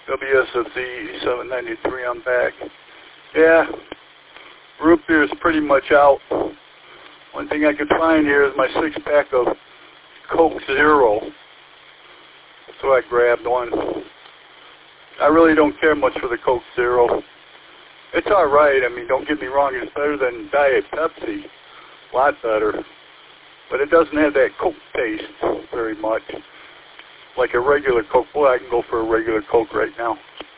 WSFZ 793, I'm back. Yeah, root beer is pretty much out. One thing I could find here is my 6-pack of Coke Zero. So I grabbed one. I really don't care much for the Coke Zero. It's alright, I mean, don't get me wrong, it's better than Diet Pepsi. A lot better. But it doesn't have that Coke taste very much. Like a regular Coke. Boy, I can go for a regular Coke right now.